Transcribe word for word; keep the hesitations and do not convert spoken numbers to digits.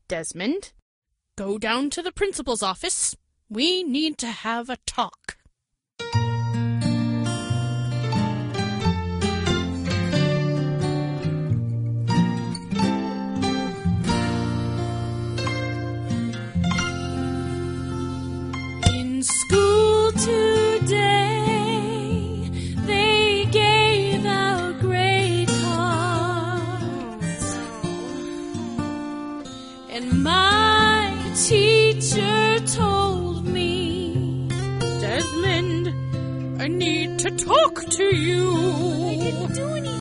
Desmond, go down to the principal's office. We need to have a talk. In school today, they gave out grade cards, and my teacher told me, Desmond, I need to talk to you. I didn't do anything.